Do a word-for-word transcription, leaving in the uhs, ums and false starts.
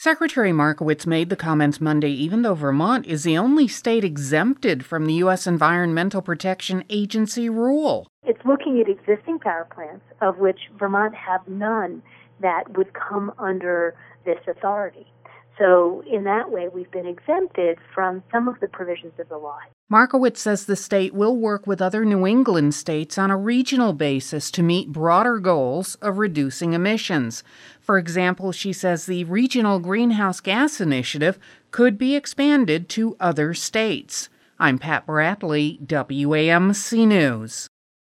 Secretary Markowitz made the comments Monday even though Vermont is the only state exempted from the U S Environmental Protection Agency rule. It's looking at existing power plants, of which Vermont have none that would come under this authority. So in that way, we've been exempted from some of the provisions of the law. Markowitz says the state will work with other New England states on a regional basis to meet broader goals of reducing emissions. For example, she says the Regional Greenhouse Gas Initiative could be expanded to other states. I'm Pat Bradley, W A M C News.